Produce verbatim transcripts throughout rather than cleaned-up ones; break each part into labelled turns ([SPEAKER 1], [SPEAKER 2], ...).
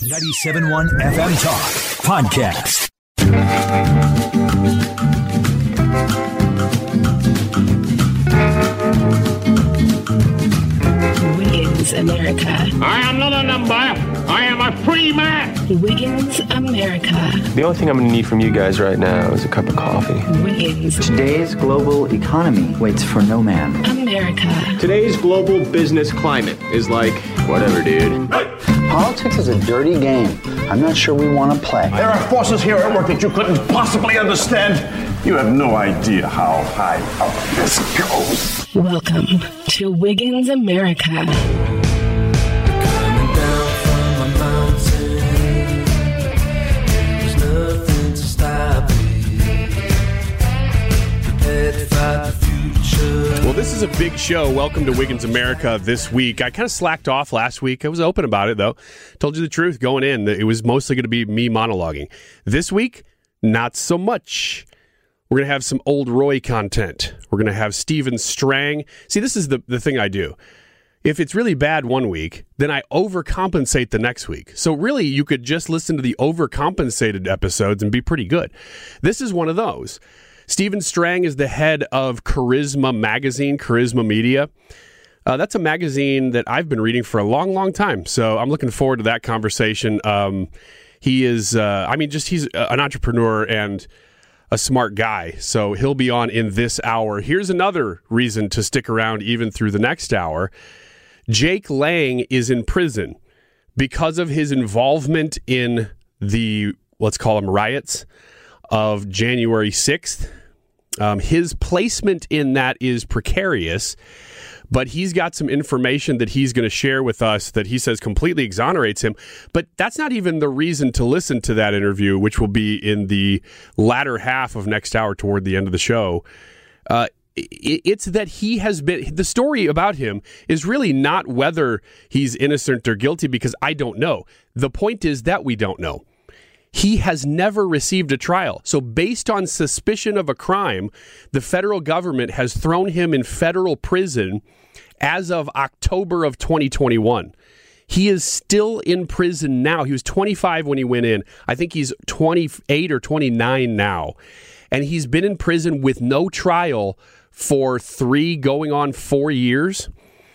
[SPEAKER 1] ninety-seven point one F M Talk Podcast.
[SPEAKER 2] Wiggins America.
[SPEAKER 3] I am not a number. I am a free man.
[SPEAKER 2] Wiggins America.
[SPEAKER 4] The only thing I'm going to need from you guys right now is a cup of coffee.
[SPEAKER 2] Wiggins.
[SPEAKER 5] Today's global economy waits for no man.
[SPEAKER 2] America.
[SPEAKER 6] Today's global business climate is like, whatever, dude.
[SPEAKER 5] Politics is a dirty game. I'm not sure we want to play.
[SPEAKER 7] There are forces here at work that you couldn't possibly understand. You have no idea how high up this goes.
[SPEAKER 2] Welcome to Wiggins America.
[SPEAKER 8] Coming down from a mountain, there's nothing to stop me. Prepared to fight the future.
[SPEAKER 9] Well, this is a big show. Welcome to Wiggins America this week. I kind of slacked off last week. I was open about it, though. Told you the truth going in. It was mostly going to be me monologuing. This week, not so much. We're going to have some old Roy content. We're going to have Steven Strang. See, this is the, the thing I do. If it's really bad one week, then I overcompensate the next week. So really, you could just listen to the overcompensated episodes and be pretty good. This is one of those. Steven Strang is the head of Charisma Magazine, Charisma Media. Uh, that's a magazine that I've been reading for a long, long time. So I'm looking forward to that conversation. Um, he is, uh, I mean, just he's an entrepreneur and a smart guy, so he'll be on in this hour. Here's another reason to stick around even through the next hour. Jake Lang is in prison because of his involvement in the, let's call them riots, of January sixth. Um, his placement in that is precarious, but he's got some information that he's going to share with us that he says completely exonerates him. But that's not even the reason to listen to that interview, which will be in the latter half of next hour toward the end of the show. Uh, it's that he has been, the story about him is really not whether he's innocent or guilty, because I don't know. The point is that we don't know. He has never received a trial. So based on suspicion of a crime, the federal government has thrown him in federal prison as of October of twenty twenty-one. He is still in prison now. He was twenty-five when he went in. I think he's twenty-eight or twenty-nine now. And he's been in prison with no trial for three, going on four years.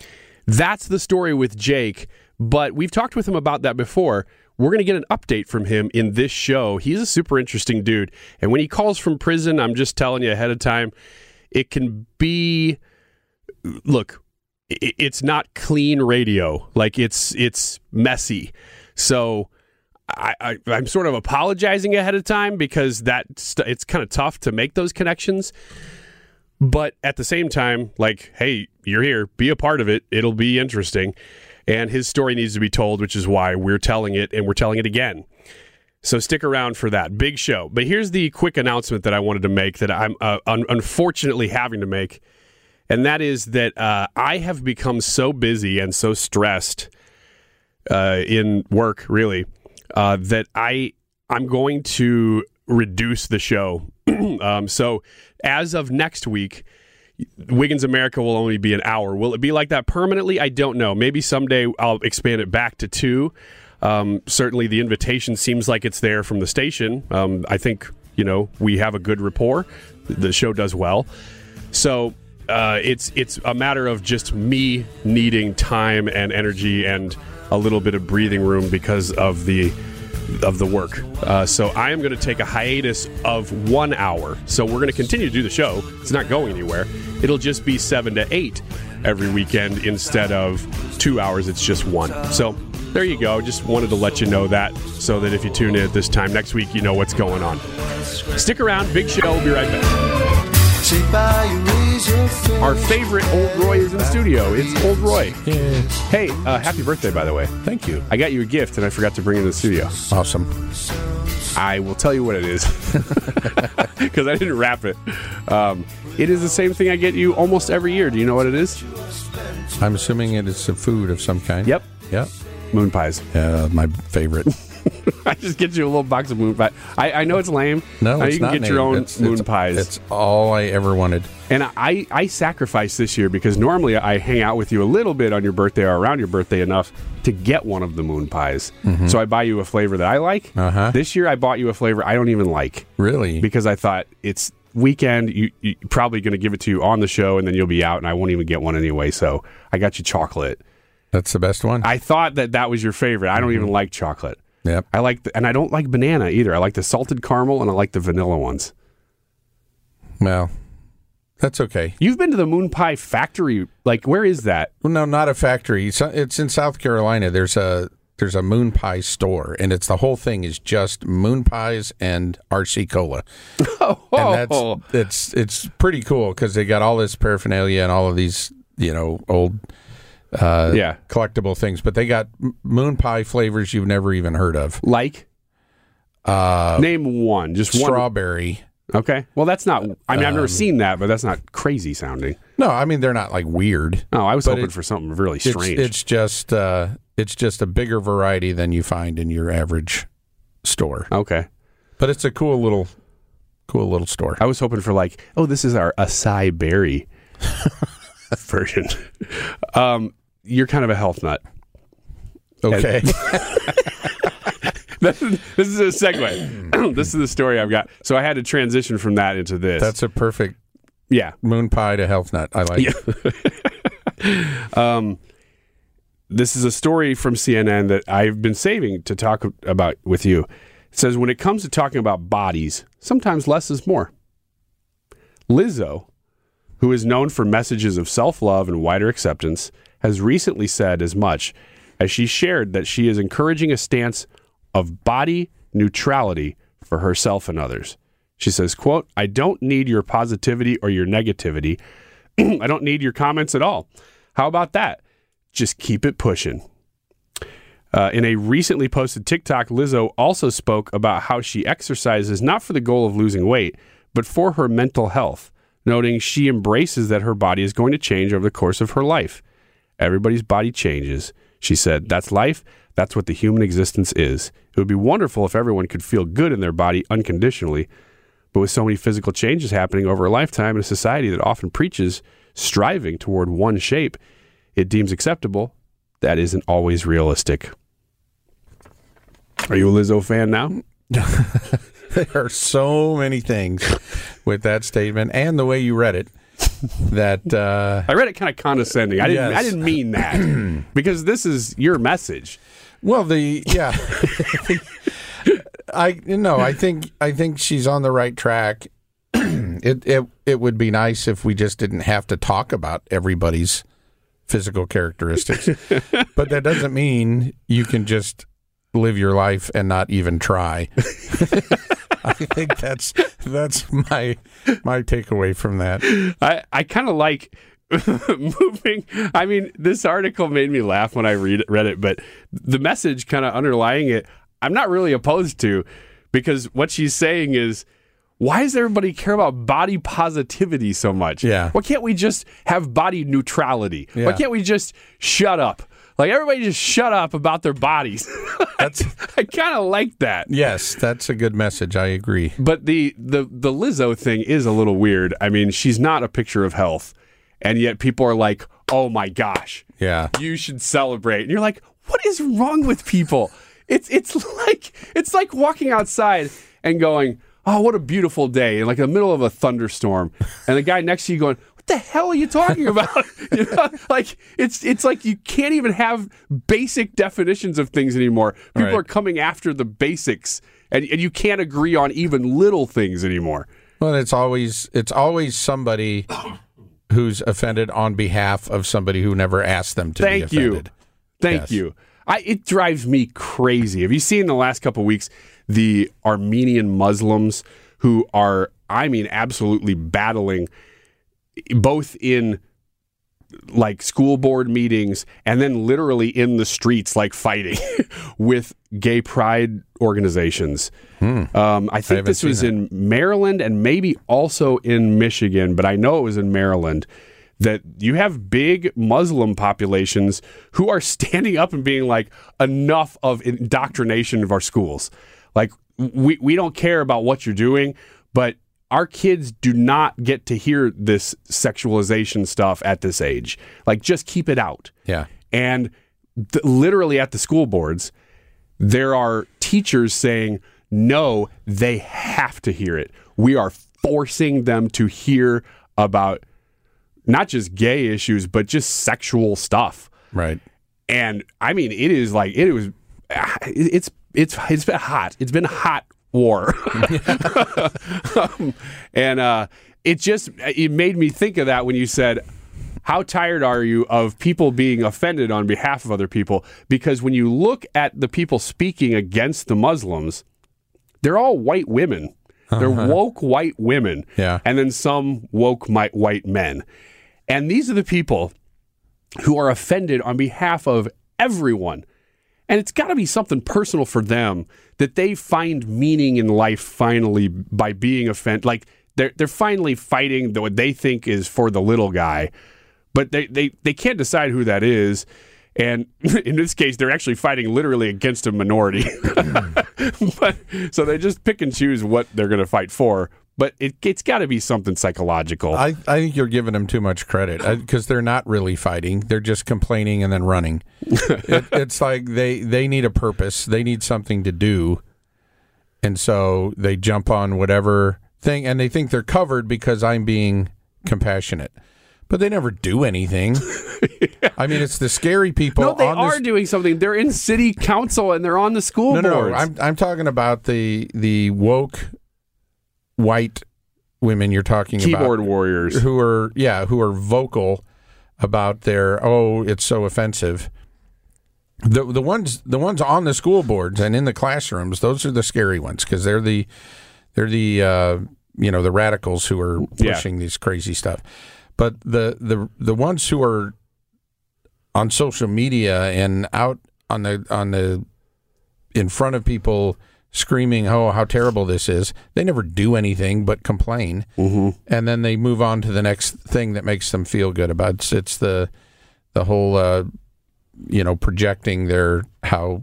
[SPEAKER 9] That's the story with Jake. But we've talked with him about that before. We're going to get an update from him in this show. He's a super interesting dude. And when he calls from prison, I'm just telling you ahead of time, it can be, look, it's not clean radio. Like, it's it's messy. So I, I, I'm sort of apologizing ahead of time because that st- it's kind of tough to make those connections. But at the same time, like, hey, you're here. Be a part of it. It'll be interesting. And his story needs to be told, which is why we're telling it, and we're telling it again. So stick around for that. Big show. But here's the quick announcement that I wanted to make that I'm uh, un- unfortunately having to make. And that is that uh, I have become so busy and so stressed uh, in work, really, uh, that I, I'm going to reduce the show. um, so as of next week, Wiggins America will only be an hour. Will it be like that permanently? I don't know. Maybe someday I'll expand it back to two. Um, certainly the invitation seems like it's there from the station. Um, I think, you know, we have a good rapport. The show does well. So uh, it's it's a matter of just me needing time and energy and a little bit of breathing room because of the of the work. Uh, so I am going to take a hiatus of one hour. So we're going to continue to do the show. It's not going anywhere. It'll just be seven to eight every weekend instead of two hours. It's just one. So there you go. Just wanted to let you know that so that if you tune in at this time next week, you know what's going on. Stick around. Big show. We'll be right back. Our favorite Old Roy is in the studio. It's Old Roy.
[SPEAKER 10] Yeah.
[SPEAKER 9] Hey, uh, happy birthday, by the way.
[SPEAKER 10] Thank you.
[SPEAKER 9] I got you a gift, and I forgot to bring it in the studio.
[SPEAKER 10] Awesome.
[SPEAKER 9] I will tell you what it is, because I didn't wrap it. Um, it is the same thing I get you almost every year. Do you know what it is?
[SPEAKER 10] I'm assuming it is a food of some kind.
[SPEAKER 9] Yep.
[SPEAKER 10] Yep.
[SPEAKER 9] Moon pies.
[SPEAKER 10] Uh, my favorite.
[SPEAKER 9] I just get you a little box of moon pie. I, I know it's lame.
[SPEAKER 10] No,
[SPEAKER 9] uh,
[SPEAKER 10] it's
[SPEAKER 9] you can
[SPEAKER 10] not
[SPEAKER 9] get
[SPEAKER 10] named.
[SPEAKER 9] your own
[SPEAKER 10] it's,
[SPEAKER 9] moon
[SPEAKER 10] it's,
[SPEAKER 9] pies.
[SPEAKER 10] It's all I ever wanted.
[SPEAKER 9] And I, I sacrificed this year because normally I hang out with you a little bit on your birthday or around your birthday enough to get one of the moon pies. Mm-hmm. So I buy you a flavor that I like.
[SPEAKER 10] Uh-huh.
[SPEAKER 9] This year I bought you a flavor I don't even like.
[SPEAKER 10] Really?
[SPEAKER 9] Because I thought it's weekend, you, you're probably going to give it to you on the show, and then you'll be out, and I won't even get one anyway. So I got you chocolate.
[SPEAKER 10] That's the best one?
[SPEAKER 9] I thought that that was your favorite. I don't mm-hmm. even like chocolate.
[SPEAKER 10] Yep.
[SPEAKER 9] I like, the, and I don't like banana either. I like the salted caramel, and I like the vanilla ones.
[SPEAKER 10] Well, that's okay.
[SPEAKER 9] You've been to the Moon Pie Factory. Like, where is that?
[SPEAKER 10] Well, no, not a factory. It's in South Carolina. There's a there's a moon pie store, and it's the whole thing is just moon pies and R C Cola.
[SPEAKER 9] Oh,
[SPEAKER 10] and that's it's it's pretty cool because they got all this paraphernalia and all of these, you know, old uh,
[SPEAKER 9] yeah
[SPEAKER 10] collectible things. But they got moon pie flavors you've never even heard of.
[SPEAKER 9] Like,
[SPEAKER 10] uh,
[SPEAKER 9] name one. Just one.
[SPEAKER 10] Strawberry.
[SPEAKER 9] Okay. Well, that's not. I mean, I've never
[SPEAKER 10] Um,
[SPEAKER 9] seen that, but that's not crazy sounding.
[SPEAKER 10] No, I mean they're not like weird.
[SPEAKER 9] No, I was
[SPEAKER 10] but
[SPEAKER 9] hoping
[SPEAKER 10] it-
[SPEAKER 9] for something really
[SPEAKER 10] It's,
[SPEAKER 9] strange.
[SPEAKER 10] it's just uh, it's just a bigger variety than you find in your average store.
[SPEAKER 9] Okay.
[SPEAKER 10] But it's a cool little cool little store.
[SPEAKER 9] I was hoping for like, oh, this is our acai berry version. Um, you're kind of a health nut.
[SPEAKER 10] Okay.
[SPEAKER 9] this, is, this is a segue. This is the story I've got. So I had to transition from that into this.
[SPEAKER 10] That's a perfect
[SPEAKER 9] yeah.
[SPEAKER 10] moon pie to health nut. I like
[SPEAKER 9] Yeah.
[SPEAKER 10] it.
[SPEAKER 9] um, this is a story from C N N that I've been saving to talk about with you. It says, when it comes to talking about bodies, sometimes less is more. Lizzo, who is known for messages of self-love and wider acceptance, has recently said as much as she shared that she is encouraging a stance of body neutrality for herself and others. She says, quote, I don't need your positivity or your negativity. I don't need your comments at all. How about that? Just keep it pushing. Uh, in a recently posted TikTok, Lizzo also spoke about how she exercises not for the goal of losing weight, but for her mental health, noting she embraces that her body is going to change over the course of her life. Everybody's body changes. She said, that's life. That's what the human existence is. It would be wonderful if everyone could feel good in their body unconditionally. But with so many physical changes happening over a lifetime in a society that often preaches striving toward one shape, it deems acceptable. That isn't always realistic. Are you a Lizzo fan now?
[SPEAKER 10] There are so many things with that statement and the way you read it that uh,
[SPEAKER 9] I read it kind of condescending. I didn't.
[SPEAKER 10] Yes.
[SPEAKER 9] I didn't mean that because this is your message.
[SPEAKER 10] well the yeah I no I think I think she's on the right track. it it it would be nice if we just didn't have to talk about everybody's physical characteristics, but that doesn't mean you can just live your life and not even try. I think that's that's my my takeaway from that.
[SPEAKER 9] I, I kind of like moving. I mean, this article made me laugh when I read read it, but the message kind of underlying it, I'm not really opposed to, because what she's saying is, why does everybody care about body positivity so much?
[SPEAKER 10] Yeah.
[SPEAKER 9] Why can't we just have body neutrality?
[SPEAKER 10] Yeah.
[SPEAKER 9] Why can't we just shut up? Like, everybody just shut up about their bodies.
[SPEAKER 10] That's
[SPEAKER 9] I kind of like that.
[SPEAKER 10] yes, that's a good message. I agree.
[SPEAKER 9] But the, the, the Lizzo thing is a little weird. I mean, she's not a picture of health, and yet people are like, oh my gosh,
[SPEAKER 10] Yeah.
[SPEAKER 9] you should celebrate. And you're like, what is wrong with people? It's it's like it's like walking outside and going, oh, what a beautiful day, in like the middle of a thunderstorm, and the guy next to you going, what the hell are you talking about? You know, like it's it's like you can't even have basic definitions of things anymore. People
[SPEAKER 10] Right.
[SPEAKER 9] are coming after the basics, and, and you can't agree on even little things anymore.
[SPEAKER 10] Well, it's always it's always somebody who's offended on behalf of somebody who never asked them to
[SPEAKER 9] Thank
[SPEAKER 10] be
[SPEAKER 9] you.
[SPEAKER 10] offended.
[SPEAKER 9] Thank
[SPEAKER 10] Yes.
[SPEAKER 9] you. I, it drives me crazy. Have you seen in the last couple of weeks the Armenian Muslims who are, I mean, absolutely battling both in like school board meetings and then literally in the streets, like fighting with gay pride organizations.
[SPEAKER 10] Hmm.
[SPEAKER 9] Um, I think
[SPEAKER 10] haven't
[SPEAKER 9] this
[SPEAKER 10] seen
[SPEAKER 9] was
[SPEAKER 10] that.
[SPEAKER 9] in Maryland and maybe also in Michigan, but I know it was in Maryland. that you have big Muslim populations who are standing up and being like, enough of indoctrination of our schools. Like, we, we don't care about what you're doing, but our kids do not get to hear this sexualization stuff at this age. Like, just keep it out.
[SPEAKER 10] Yeah.
[SPEAKER 9] And th- literally at the school boards, there are teachers saying, no, they have to hear it. We are forcing them to hear about not just gay issues, but just sexual stuff.
[SPEAKER 10] Right.
[SPEAKER 9] And I mean, it is like, it was, it's, it's, it's been hot. It's been hot war. um, and uh, it just, it made me think of that when you said, how tired are you of people being offended on behalf of other people? Because when you look at the people speaking against the Muslims, they're all white women. They're uh-huh. woke white women.
[SPEAKER 10] Yeah.
[SPEAKER 9] And then some woke white men. And these are the people who are offended on behalf of everyone. And it's got to be something personal for them that they find meaning in life finally by being offended. Like, they're, they're finally fighting what they think is for the little guy. But they, they, they can't decide who that is. And in this case, they're actually fighting literally against a minority. but, so they just pick and choose what they're going to fight for. But it, it's got to be something psychological.
[SPEAKER 10] I, I think you're giving them too much credit because they're not really fighting. They're just complaining and then running. it, it's like they, they need a purpose. They need something to do. And so they jump on whatever thing. And they think they're covered because I'm being compassionate. But they never do anything. yeah. I mean, it's the scary people.
[SPEAKER 9] No, they
[SPEAKER 10] on
[SPEAKER 9] are
[SPEAKER 10] this...
[SPEAKER 9] doing something. They're in city council and they're on the school
[SPEAKER 10] no,
[SPEAKER 9] boards.
[SPEAKER 10] No, I'm I'm talking about the the woke white women you're talking
[SPEAKER 9] Keyboard
[SPEAKER 10] about.
[SPEAKER 9] Keyboard warriors.
[SPEAKER 10] Who are, yeah, who are vocal about their, oh, it's so offensive. The the ones the ones on the school boards and in the classrooms, those are the scary ones because they're the they're the uh, you know the radicals who are pushing yeah. these crazy stuff. But the, the the ones who are on social media and out on the on the in front of people screaming, "Oh, how terrible this is!" They never do anything but complain,
[SPEAKER 9] mm-hmm.
[SPEAKER 10] and then they move on to the next thing that makes them feel good about. It's, it's the the whole uh, you know projecting their how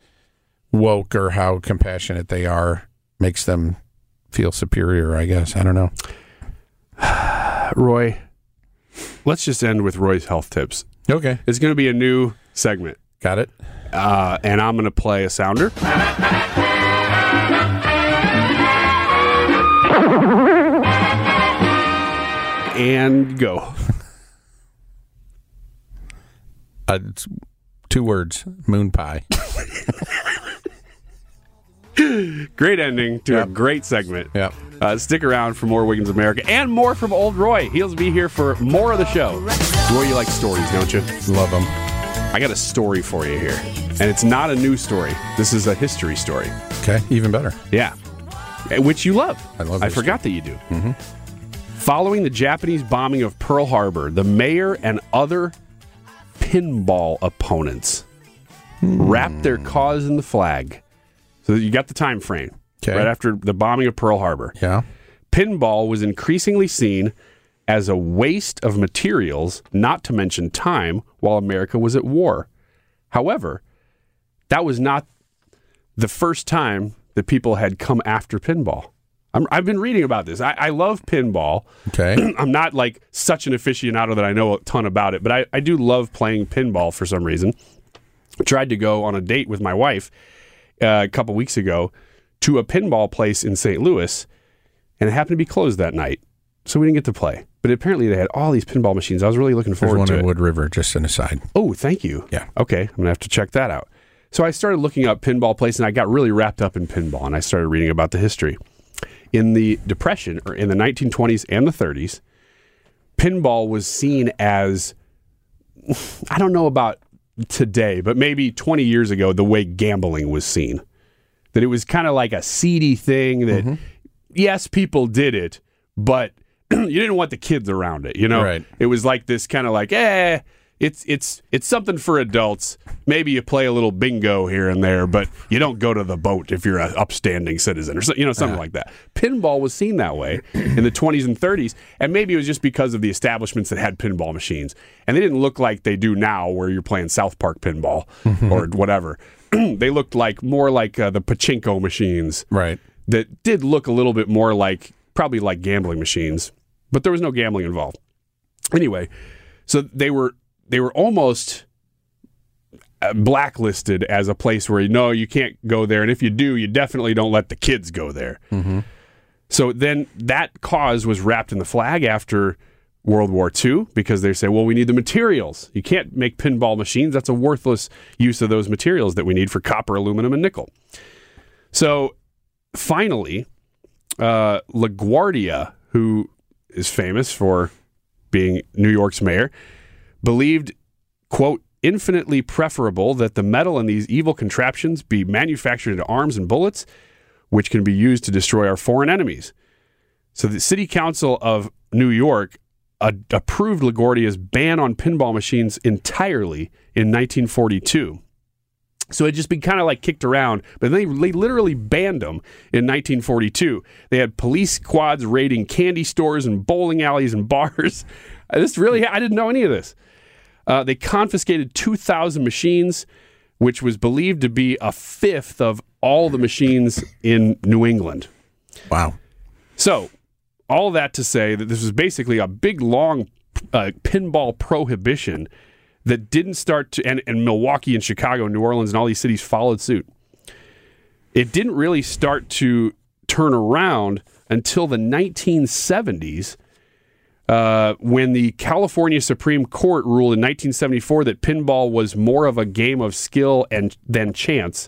[SPEAKER 10] woke or how compassionate they are makes them feel superior. I guess I don't know.
[SPEAKER 9] Roy. Let's just end with Roy's health tips.
[SPEAKER 10] Okay.
[SPEAKER 9] It's going to be a new segment.
[SPEAKER 10] Got it.
[SPEAKER 9] Uh, and I'm going to play a sounder. And go.
[SPEAKER 10] Uh, it's two words. Moon pie.
[SPEAKER 9] Great ending to
[SPEAKER 10] yep.
[SPEAKER 9] a great segment.
[SPEAKER 10] Yep.
[SPEAKER 9] Uh, stick around for more Wiggins America and more from old Roy. He'll be here for more of the show. Roy, you like stories, don't you?
[SPEAKER 10] Love them.
[SPEAKER 9] I got a story for you here. And it's not a new story. This is a history story.
[SPEAKER 10] Okay, even better.
[SPEAKER 9] Yeah. Which you love.
[SPEAKER 10] I love
[SPEAKER 9] I
[SPEAKER 10] history.
[SPEAKER 9] forgot that you do.
[SPEAKER 10] Mm-hmm.
[SPEAKER 9] Following the Japanese bombing of Pearl Harbor, the mayor and other pinball opponents hmm. wrapped their cause in the flag. So you got the time frame.
[SPEAKER 10] Okay.
[SPEAKER 9] Right after the bombing of Pearl Harbor.
[SPEAKER 10] Yeah.
[SPEAKER 9] Pinball was increasingly seen as a waste of materials, not to mention time, while America was at war. However, that was not the first time that people had come after pinball. I'm, I've been reading about this. I, I love pinball.
[SPEAKER 10] Okay.
[SPEAKER 9] I'm not like such an aficionado that I know a ton about it, but I, I do love playing pinball for some reason. I tried to go on a date with my wife uh, a couple weeks ago to a pinball place in Saint Louis, and it happened to be closed that night, so we didn't get to play. But apparently they had all these pinball machines. I was really looking forward
[SPEAKER 10] There's
[SPEAKER 9] to
[SPEAKER 10] one
[SPEAKER 9] it.
[SPEAKER 10] in Wood River, just an aside.
[SPEAKER 9] Oh, thank you.
[SPEAKER 10] Yeah.
[SPEAKER 9] Okay, I'm going to have to check that out. So I started looking up pinball place, and I got really wrapped up in pinball, and I started reading about the history. In the Depression, or in the nineteen twenties and the thirties, pinball was seen as, I don't know about today, but maybe twenty years ago, the way gambling was seen. That it was kind of like a seedy thing that, mm-hmm. yes, people did it, but you didn't want the kids around it, you know?
[SPEAKER 10] Right.
[SPEAKER 9] It was like this kind of like, eh, it's it's it's something for adults. Maybe you play a little bingo here and there, but you don't go to the boat if you're an upstanding citizen or so, you know something
[SPEAKER 10] Yeah.
[SPEAKER 9] like that. Pinball was seen that way in the twenties and thirties, and maybe it was just because of the establishments that had pinball machines, and they didn't look like they do now, where you're playing South Park pinball or whatever. They looked like more like uh, the pachinko machines,
[SPEAKER 10] Right.
[SPEAKER 9] that did look a little bit more like probably like gambling machines, but there was no gambling involved. Anyway, so they were they were almost uh, blacklisted as a place where, no, you can't go there, and if you do, you definitely don't let the kids go there.
[SPEAKER 10] Mm-hmm.
[SPEAKER 9] So then that cause was wrapped in the flag after World War Two, because they say, well, we need the materials. You can't make pinball machines. That's a worthless use of those materials that we need for copper, aluminum, and nickel. So finally, uh, LaGuardia, who is famous for being New York's mayor, believed, quote, infinitely preferable that the metal in these evil contraptions be manufactured into arms and bullets, which can be used to destroy our foreign enemies. So the City Council of New York uh, approved LaGuardia's ban on pinball machines entirely in nineteen forty-two. So it just been kind of like kicked around, but they, they literally banned them in nineteen forty-two. They had police squads raiding candy stores and bowling alleys and bars. This really, I didn't know any of this. Uh, they confiscated two thousand machines, which was believed to be a fifth of all the machines in New England.
[SPEAKER 10] Wow.
[SPEAKER 9] So, all that to say that this was basically a big, long uh, pinball prohibition that didn't start to, and, and Milwaukee and Chicago and New Orleans and all these cities followed suit. It didn't really start to turn around until the nineteen seventies, uh, when the California Supreme Court ruled in nineteen seventy-four that pinball was more of a game of skill and than chance.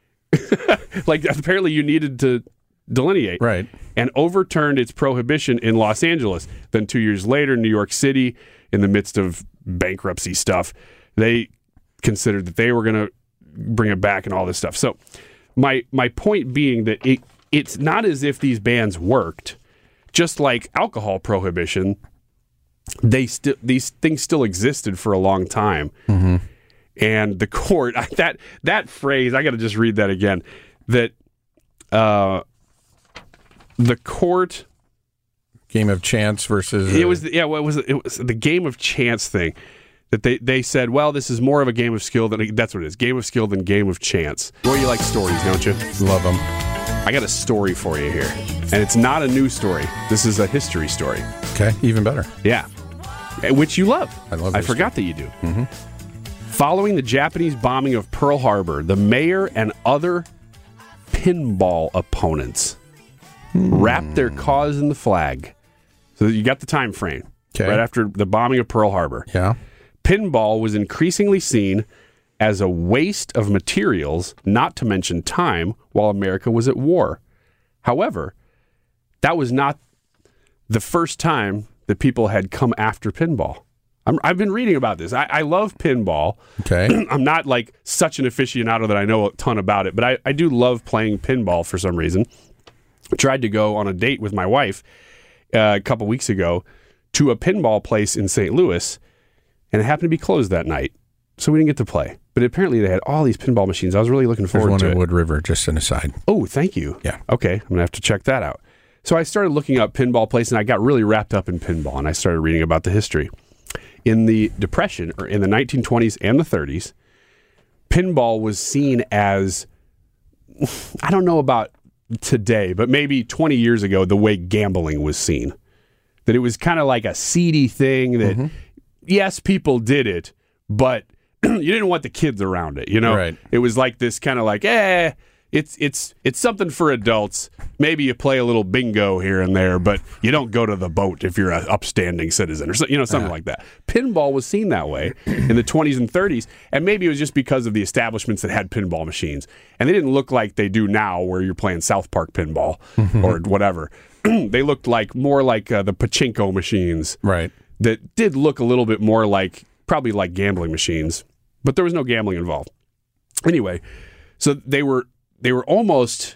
[SPEAKER 9] Like, apparently you needed to delineate.
[SPEAKER 10] Right.
[SPEAKER 9] And overturned its prohibition in Los Angeles. Then two years later, New York City, in the midst of bankruptcy stuff, they considered that they were going to bring it back and all this stuff. So my my point being that it it's not as if these bans worked. Just like alcohol prohibition, they still these things still existed for a long time.
[SPEAKER 10] Mm-hmm.
[SPEAKER 9] And the court, that that phrase, I got to just read that again, that uh, the court...
[SPEAKER 10] Game of chance versus...
[SPEAKER 9] It was, yeah, what was it? It was the game of chance thing. That they, they said, well, this is more of a game of skill than... That's what it is, game of skill than game of chance. Boy, you like stories, don't you?
[SPEAKER 10] Love them.
[SPEAKER 9] I got a story for you here. And it's not a news story. This is a history story.
[SPEAKER 10] Okay, even better.
[SPEAKER 9] Yeah. Which you love.
[SPEAKER 10] I love
[SPEAKER 9] I
[SPEAKER 10] history.
[SPEAKER 9] forgot that you do.
[SPEAKER 10] Mm-hmm.
[SPEAKER 9] Following the Japanese bombing of Pearl Harbor, the mayor and other pinball opponents
[SPEAKER 10] hmm.
[SPEAKER 9] wrapped their cause in the flag. So you got the time frame.
[SPEAKER 10] Okay.
[SPEAKER 9] Right after the bombing of Pearl Harbor.
[SPEAKER 10] Yeah.
[SPEAKER 9] Pinball was increasingly seen as a waste of materials, not to mention time, while America was at war. However, that was not the first time that people had come after pinball. I'm, I've been reading about this. I, I love pinball.
[SPEAKER 10] Okay.
[SPEAKER 9] I'm not like such an aficionado that I know a ton about it, but I, I do love playing pinball for some reason. I tried to go on a date with my wife uh, a couple weeks ago to a pinball place in Saint Louis, and it happened to be closed that night, so we didn't get to play. But apparently they had all these pinball machines. I was really looking
[SPEAKER 10] There's
[SPEAKER 9] forward
[SPEAKER 10] one
[SPEAKER 9] to
[SPEAKER 10] in
[SPEAKER 9] it.
[SPEAKER 10] Wood River, just an aside.
[SPEAKER 9] Oh, thank you.
[SPEAKER 10] Yeah.
[SPEAKER 9] Okay, I'm going to have to check that out. So I started looking up pinball place, and I got really wrapped up in pinball, and I started reading about the history. In the Depression, or in the nineteen twenties and the thirties, pinball was seen as, I don't know about today, but maybe twenty years ago, the way gambling was seen. That it was kind of like a seedy thing that, mm-hmm. yes, people did it, but you didn't want the kids around it, you know?
[SPEAKER 10] Right.
[SPEAKER 9] It was like this kind of like, eh, it's it's it's something for adults. Maybe you play a little bingo here and there, but you don't go to the boat if you're an upstanding citizen or so, you know, something
[SPEAKER 10] uh-huh.
[SPEAKER 9] like that. Pinball was seen that way in the twenties and thirties, and maybe it was just because of the establishments that had pinball machines. And they didn't look like they do now where you're playing South Park pinball mm-hmm. or whatever. They looked like more like uh, the pachinko machines.
[SPEAKER 10] Right.
[SPEAKER 9] That did look a little bit more like, probably like gambling machines, but there was no gambling involved. Anyway, so they were they were almost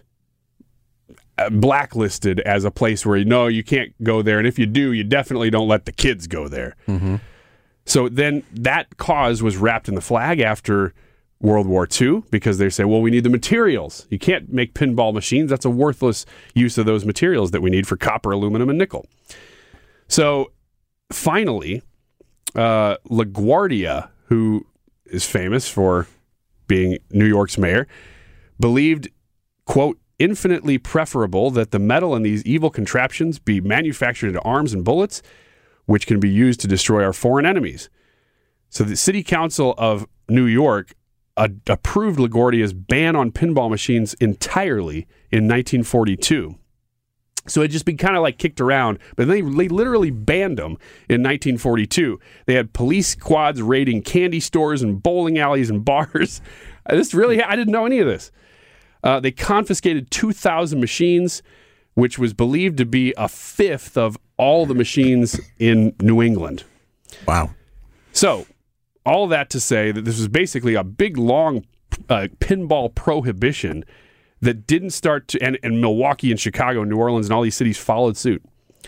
[SPEAKER 9] blacklisted as a place where, no, you can't go there, and if you do, you definitely don't let the kids go there.
[SPEAKER 10] Mm-hmm.
[SPEAKER 9] So then that cause was wrapped in the flag after World War Two because they say, well, we need the materials. You can't make pinball machines. That's a worthless use of those materials that we need for copper, aluminum, and nickel. So finally, uh, LaGuardia, who is famous for being New York's mayor, believed, quote, infinitely preferable that the metal in these evil contraptions be manufactured into arms and bullets, which can be used to destroy our foreign enemies. So the City Council of New York uh, approved LaGuardia's ban on pinball machines entirely in nineteen forty-two. So it just been kind of like kicked around, but they, they literally banned them in nineteen forty-two. They had police squads raiding candy stores and bowling alleys and bars. This really, I didn't know any of this. Uh, they confiscated two thousand machines, which was believed to be a fifth of all the machines in New England.
[SPEAKER 10] Wow.
[SPEAKER 9] So, all that to say that this was basically a big, long uh, pinball prohibition that didn't start to, and, and Milwaukee and Chicago and New Orleans and all these cities followed suit.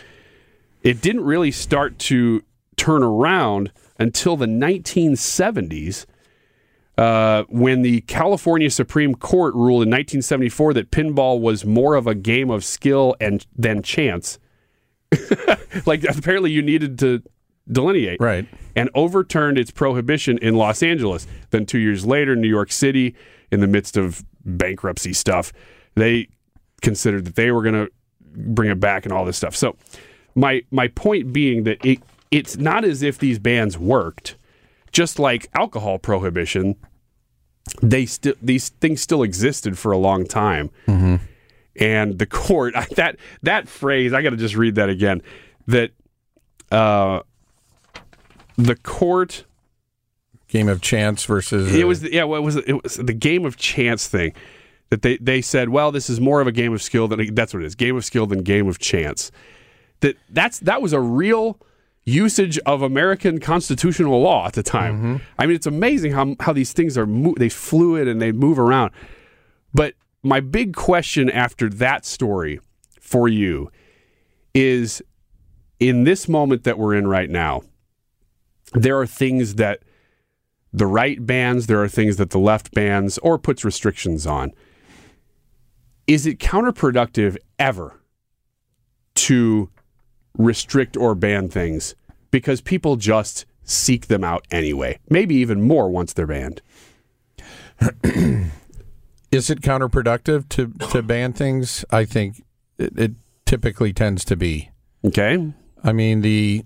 [SPEAKER 9] It didn't really start to turn around until the nineteen seventies, uh, when the California Supreme Court ruled in nineteen seventy-four that pinball was more of a game of skill and than chance. Like, apparently you needed to delineate.
[SPEAKER 10] Right.
[SPEAKER 9] And overturned its prohibition in Los Angeles. Then two years later, New York City, in the midst of bankruptcy stuff, they considered that they were going to bring it back and all this stuff. So my my point being that it it's not as if these bans worked. Just like alcohol prohibition, they still these things still existed for a long time.
[SPEAKER 10] Mm-hmm.
[SPEAKER 9] And the court, that that phrase, I got to just read that again, that uh, the court...
[SPEAKER 10] Game of chance versus...
[SPEAKER 9] It was, yeah, well, it was it was the game of chance thing. That they, they said, well, this is more of a game of skill than... That's what it is, game of skill than game of chance. That that's That was a real usage of American constitutional law at the time. Mm-hmm. I mean, it's amazing how how these things are... Mo- they fluid and they move around. But my big question after that story for you is, in this moment that we're in right now, there are things that the right bans, there are things that the left bans or puts restrictions on. Is it counterproductive ever to restrict or ban things because people just seek them out anyway? Maybe even more once they're banned.
[SPEAKER 10] Is it counterproductive to, to ban things? I think it, it typically tends to be.
[SPEAKER 9] Okay.
[SPEAKER 10] I mean, the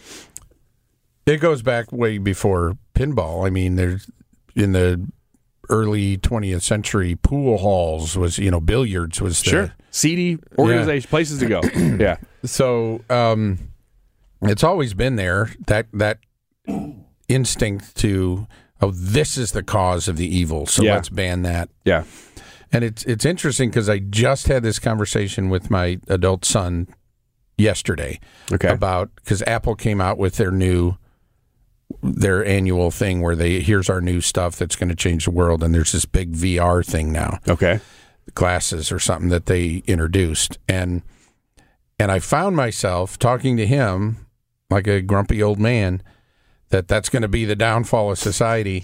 [SPEAKER 10] it goes back way before pinball. I mean, there's in the early twentieth century, pool halls was, you know, billiards was the,
[SPEAKER 9] sure seedy organization, yeah. Places to go. Yeah.
[SPEAKER 10] So um, it's always been there, that that instinct to, oh, this is the cause of the evil, so
[SPEAKER 9] yeah.
[SPEAKER 10] let's ban that.
[SPEAKER 9] Yeah.
[SPEAKER 10] And it's it's interesting because I just had this conversation with my adult son yesterday.
[SPEAKER 9] Okay.
[SPEAKER 10] About, because Apple came out with their new their annual thing where they here's our new stuff that's going to change the world, and there's this big V R thing now.
[SPEAKER 9] Okay.
[SPEAKER 10] Glasses or something that they introduced, and and I found myself talking to him like a grumpy old man that that's going to be the downfall of society.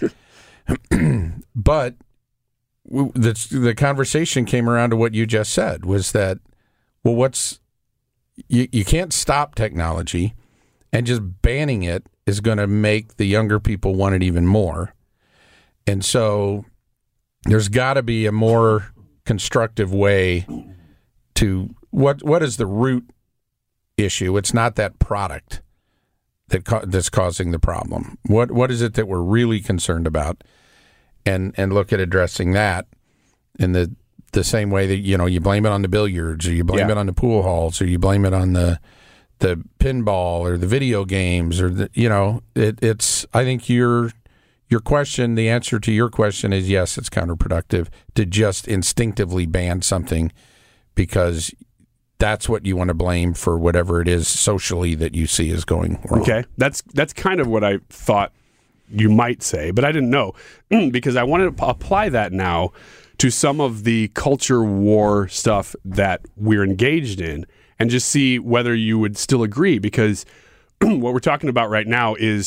[SPEAKER 10] But the the conversation came around to what you just said, was that, well, what's you you can't stop technology, and just banning it is going to make the younger people want it even more. And so there's got to be a more constructive way to, what what is the root issue? It's not that product that ca- that's causing the problem. What what is it that we're really concerned about? And and look at addressing that in the the same way that, you know, you blame it on the billiards, or you blame
[SPEAKER 9] yeah.
[SPEAKER 10] it on the pool halls, or you blame it on the the pinball or the video games, or the, you know, it, it's, I think your your question, the answer to your question is yes, it's counterproductive to just instinctively ban something because that's what you want to blame for whatever it is socially that you see is going wrong.
[SPEAKER 9] Okay. That's that's kind of what I thought you might say, but I didn't know because I wanted to apply that now to some of the culture war stuff that we're engaged in, and just see whether you would still agree, because what we're talking about right now is,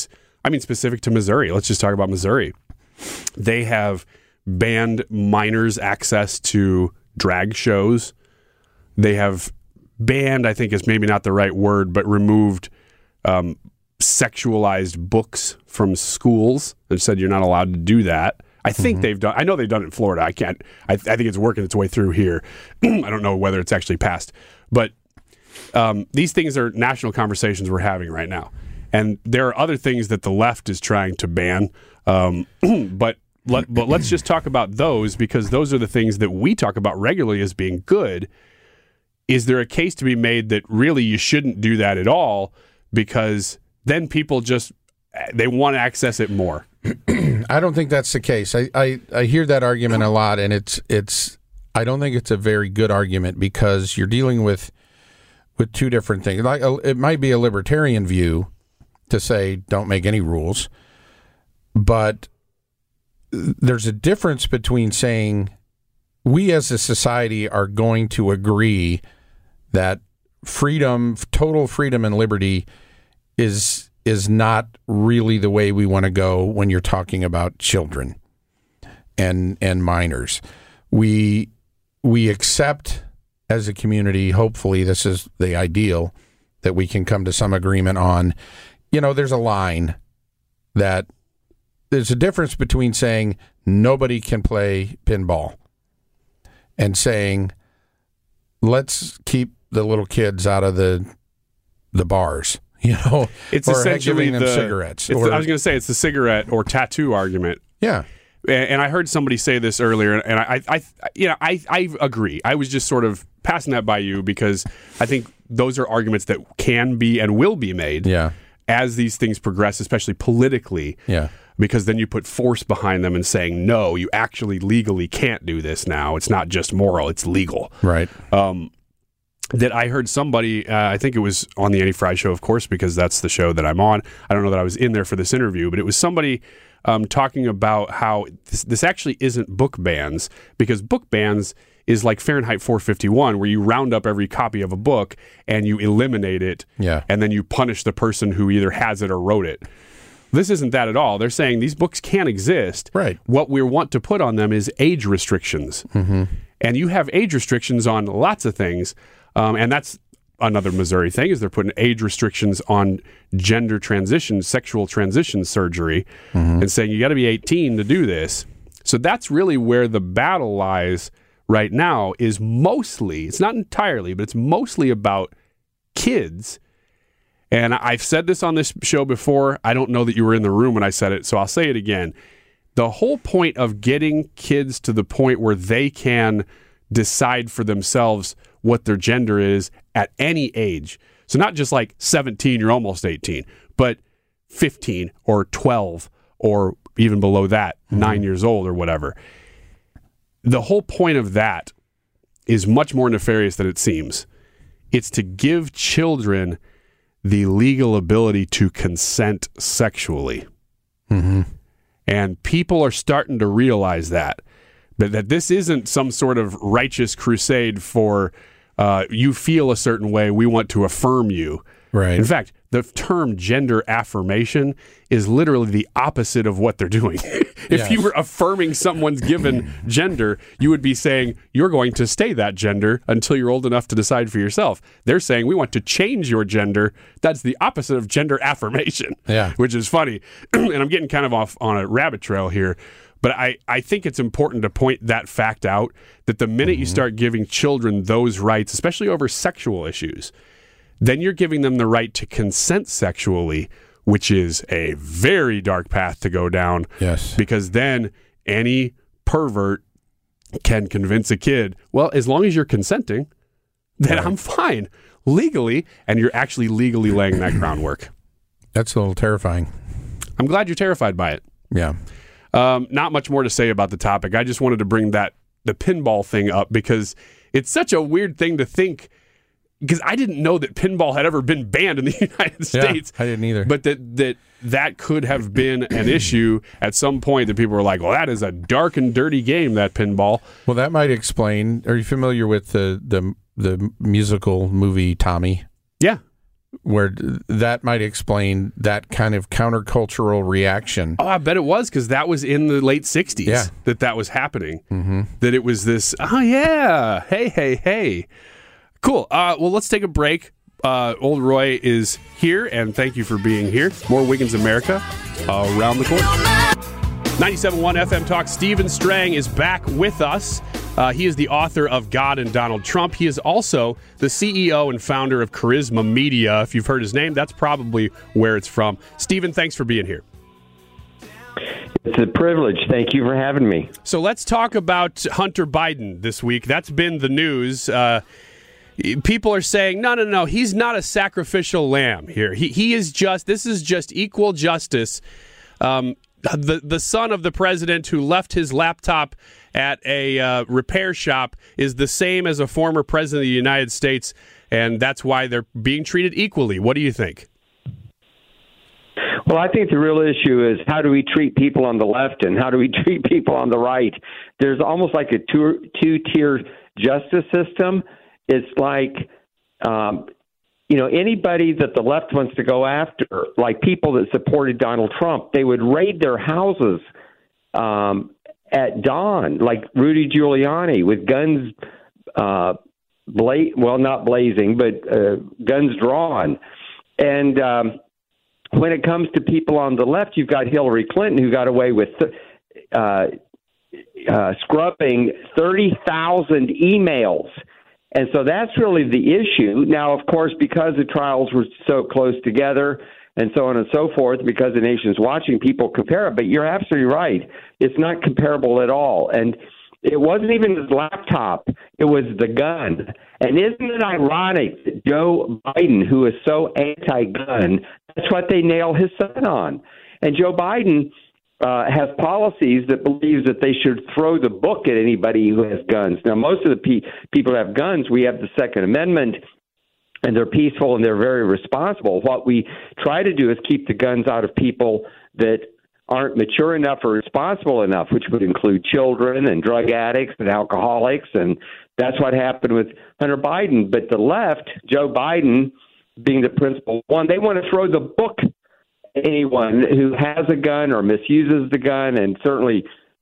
[SPEAKER 9] I mean, specific to Missouri. Let's just talk about Missouri. They have banned minors' access to drag shows. They have banned, I think is maybe not the right word, but removed um, sexualized books from schools and said you're not allowed to do that. I think mm-hmm. they've done, I know they've done it in Florida. I can't, I, I think it's working its way through here. I don't know whether it's actually passed, but um, these things are national conversations we're having right now. And there are other things that the left is trying to ban. Um, but let, but let's just talk about those because those are the things that we talk about regularly as being good. Is there a case to be made that really you shouldn't do that at all because then people just, they want to access it more?
[SPEAKER 10] I don't think that's the case. I, I, I hear that argument a lot, and it's it's. I don't think it's a very good argument because you're dealing with with two different things. Like it might be a libertarian view to say don't make any rules, but there's a difference between saying we as a society are going to agree that freedom, total freedom and liberty is is not really the way we want to go when you're talking about children and and minors. We we accept as a community, hopefully this is the ideal, that we can come to some agreement on. You know, there's a line that there's a difference between saying nobody can play pinball and saying let's keep the little kids out of the the bars. You know,
[SPEAKER 9] it's
[SPEAKER 10] or
[SPEAKER 9] essentially
[SPEAKER 10] giving them
[SPEAKER 9] the
[SPEAKER 10] cigarettes.
[SPEAKER 9] It's
[SPEAKER 10] or,
[SPEAKER 9] the, I was going to say it's the cigarette or tattoo argument.
[SPEAKER 10] Yeah,
[SPEAKER 9] and, and I heard somebody say this earlier, and I, I, you know, I, I agree. I was just sort of passing that by you because I think those are arguments that can be and will be made.
[SPEAKER 10] Yeah.
[SPEAKER 9] As these things progress, especially politically.
[SPEAKER 10] Yeah.
[SPEAKER 9] Because then you put force behind them and saying, no, you actually legally can't do this now. It's not just moral; it's legal.
[SPEAKER 10] Right.
[SPEAKER 9] Um. That I heard somebody, uh, I think it was on the Andy Fry show, of course, because that's the show that I'm on. I don't know that I was in there for this interview, but it was somebody um, talking about how this, this actually isn't book bans, because book bans is like Fahrenheit four fifty-one, where you round up every copy of a book and you eliminate it,
[SPEAKER 10] yeah.
[SPEAKER 9] and then you punish the person who either has it or wrote it. This isn't that at all. They're saying these books can exist.
[SPEAKER 10] Right.
[SPEAKER 9] What we want to put on them is age restrictions.
[SPEAKER 10] Mm-hmm.
[SPEAKER 9] And you have age restrictions on lots of things. Um, and that's another Missouri thing is they're putting age restrictions on gender transition, sexual transition surgery, mm-hmm. and saying you got to be eighteen to do this. So that's really where the battle lies right now is mostly, it's not entirely, but it's mostly about kids. And I've said this on this show before. I don't know that you were in the room when I said it, so I'll say it again. The whole point of getting kids to the point where they can decide for themselves what their gender is at any age. So not just like seventeen, you're almost eighteen, but fifteen or twelve or even below that, mm-hmm. nine years old or whatever. The whole point of that is much more nefarious than it seems. It's to give children the legal ability to consent sexually.
[SPEAKER 10] Mm-hmm.
[SPEAKER 9] And people are starting to realize that. But that this isn't some sort of righteous crusade for uh, you feel a certain way, we want to affirm you.
[SPEAKER 10] Right.
[SPEAKER 9] In fact, the term gender affirmation is literally the opposite of what they're doing. If
[SPEAKER 10] yes.
[SPEAKER 9] you were affirming someone's given gender, you would be saying you're going to stay that gender until you're old enough to decide for yourself. They're saying we want to change your gender. That's the opposite of gender affirmation,
[SPEAKER 10] yeah.
[SPEAKER 9] which is funny. And I'm getting kind of off on a rabbit trail here. But I, I think it's important to point that fact out, that the minute mm-hmm. you start giving children those rights, especially over sexual issues, then you're giving them the right to consent sexually, which is a very dark path to go down.
[SPEAKER 10] Yes.
[SPEAKER 9] Because then any pervert can convince a kid, well, as long as you're consenting, then right. I'm fine legally, and you're actually legally laying that groundwork.
[SPEAKER 10] That's a little terrifying.
[SPEAKER 9] I'm glad you're terrified by it.
[SPEAKER 10] Yeah.
[SPEAKER 9] Um, not much more to say about the topic. I just wanted to bring that the pinball thing up because it's such a weird thing to think, because I didn't know that pinball had ever been banned in the United States.
[SPEAKER 10] Yeah, I didn't either.
[SPEAKER 9] But that that that could have been an issue at some point that people were like, well, that is a dark and dirty game, that pinball.
[SPEAKER 10] Well, that might explain. Are you familiar with the the, the musical movie Tommy?
[SPEAKER 9] Yeah.
[SPEAKER 10] where that might explain that kind of countercultural reaction.
[SPEAKER 9] Oh, I bet it was, because that was in the late sixties
[SPEAKER 10] yeah.
[SPEAKER 9] that that was happening.
[SPEAKER 10] Mm-hmm.
[SPEAKER 9] That it was this, oh, yeah, hey, hey, hey. Cool. Uh, well, let's take a break. Uh, Old Roy is here, and thank you for being here. More Wiggins America uh, around the corner. ninety-seven point one F M Talk. Stephen Strang is back with us. Uh, he is the author of God and Donald Trump. He is also the C E O and founder of Charisma Media. If you've heard his name, that's probably where it's from. Stephen, thanks for being here.
[SPEAKER 11] It's a privilege. Thank you for having me.
[SPEAKER 9] So let's talk about Hunter Biden this week. That's been the news. Uh, people are saying, no, no, no, he's not a sacrificial lamb here. He he is just, this is just equal justice. Um, the the son of the president who left his laptop at a uh, repair shop is the same as a former president of the United States, and that's why they're being treated equally. What do you think?
[SPEAKER 11] Well, I think the real issue is how do we treat people on the left and how do we treat people on the right? There's almost like a two, two-tier justice system. It's like, um, you know, anybody that the left wants to go after, like people that supported Donald Trump, they would raid their houses um, at dawn, like Rudy Giuliani, with guns, uh, bla- well, not blazing, but uh, guns drawn. And um, when it comes to people on the left, you've got Hillary Clinton, who got away with uh, uh, scrubbing thirty thousand emails. And so that's really the issue. Now, of course, because the trials were so close together and so on and so forth, because the nation's watching, people compare it. But you're absolutely right. It's not comparable at all. And it wasn't even his laptop. It was the gun. And isn't it ironic that Joe Biden, who is so anti-gun, that's what they nail his son on. And Joe Biden uh, has policies that believes that they should throw the book at anybody who has guns. Now, most of the pe- people who have guns, we have the Second Amendment, and they're peaceful and they're very responsible. What we try to do is keep the guns out of people that aren't mature enough or responsible enough, which would include children and drug addicts and alcoholics. And that's what happened with Hunter Biden. But the left, Joe Biden being the principal one, they want to throw the book at anyone who has a gun or misuses the gun. And certainly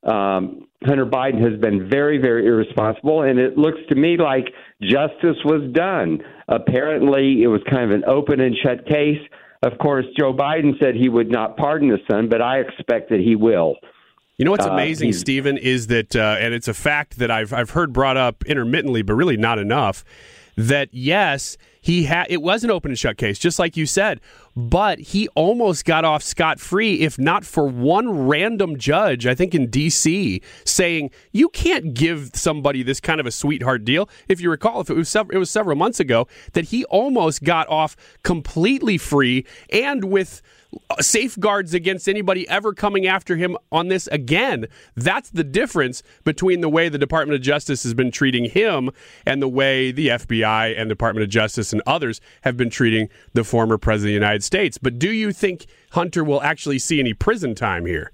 [SPEAKER 11] um, Hunter Biden has been very, very irresponsible. And it looks to me like justice was done. Apparently, it was kind of an open and shut case. Of course, Joe Biden said he would not pardon his son, but I expect that he will.
[SPEAKER 9] You know what's
[SPEAKER 11] Uh,
[SPEAKER 9] amazing,
[SPEAKER 11] he's-
[SPEAKER 9] Stephen, is that, uh, and it's a fact that I've I've heard brought up intermittently, but really not enough, that yes, he had it was an open and shut case, just like you said, but he almost got off scot-free, if not for one random judge, I think in D C, saying you can't give somebody this kind of a sweetheart deal. If you recall, if it was sev- it was several months ago that he almost got off completely free and with safeguards against anybody ever coming after him on this again. That's the difference between the way the Department of Justice has been treating him and the way the F B I and Department of Justice and others have been treating the former president of the United States. But do you think Hunter will actually see any prison time here?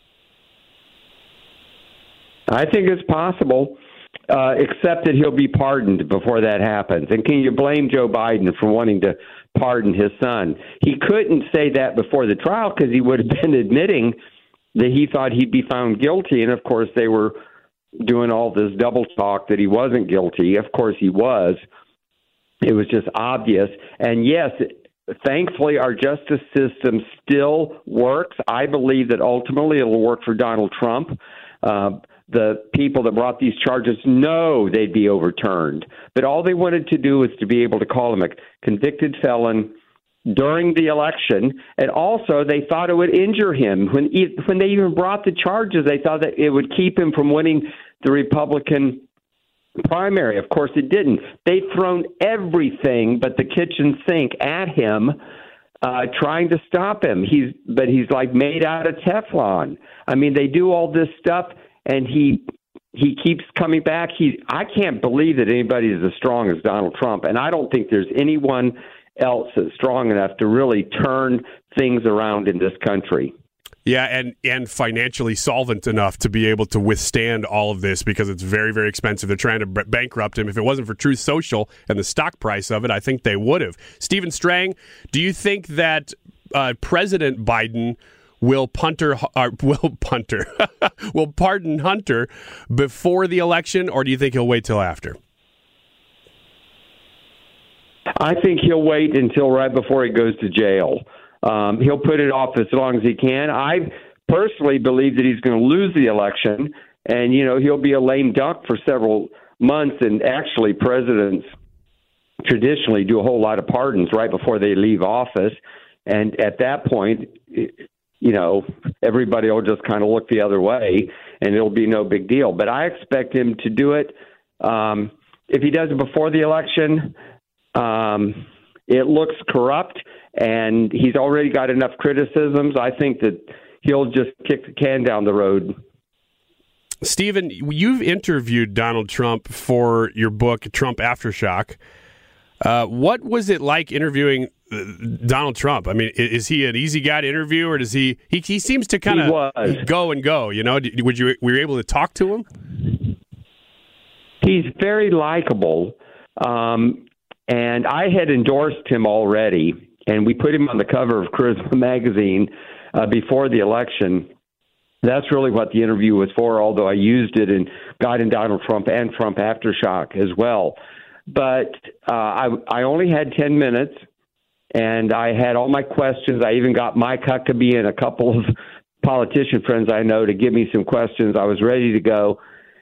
[SPEAKER 11] I think it's possible, uh, except that he'll be pardoned before that happens. And can you blame Joe Biden for wanting to pardon his son? He couldn't say that before the trial because he would have been admitting that he thought he'd be found guilty. And, of course, they were doing all this double talk that he wasn't guilty. Of course, he was. It was just obvious. And, yes, thankfully, our justice system still works. I believe that ultimately it'll work for Donald Trump. Uh, the people that brought these charges know they'd be overturned. But all they wanted to do was to be able to call him a convicted felon during the election. And also they thought it would injure him. When, when they even brought the charges, they thought that it would keep him from winning the Republican primary. Of course, it didn't. They've thrown everything but the kitchen sink at him, uh, trying to stop him. He's, but he's like made out of Teflon. I mean, they do all this stuff, and he he keeps coming back. He, I can't believe that anybody is as strong as Donald Trump, and I don't think there's anyone else that's strong enough to really turn things around in this country.
[SPEAKER 9] Yeah, and, and financially solvent enough to be able to withstand all of this because it's very, very expensive. They're trying to b- bankrupt him. If it wasn't for Truth Social and the stock price of it, I think they would have. Stephen Strang, do you think that uh, President Biden will punter uh, will punter will pardon Hunter before the election, or do you think he'll wait till after?
[SPEAKER 11] I think he'll wait until right before he goes to jail. Um, he'll put it off as long as he can. I personally believe that he's going to lose the election, and you know he'll be a lame duck for several months. And actually, presidents traditionally do a whole lot of pardons right before they leave office, and at that point, you know, everybody will just kind of look the other way, and it'll be no big deal. But I expect him to do it. Um, if he does it before the election, um, it looks corrupt, and he's already got enough criticisms. I think that he'll just kick the can down the road.
[SPEAKER 9] Stephen, you've interviewed Donald Trump for your book, Trump Aftershock. Uh, what was it like interviewing Donald Trump? I mean, is he an easy guy to interview, or does he? He, he seems to kind of go and go. You know, would you were you able to talk to him?
[SPEAKER 11] He's very likable, um, and I had endorsed him already, and we put him on the cover of Charisma magazine uh, before the election. That's really what the interview was for. Although I used it in Guiding Donald Trump and Trump Aftershock as well. But uh, I, I only had ten minutes, and I had all my questions. I even got Mike Huckabee and a couple of politician friends I know to give me some questions. I was ready to go.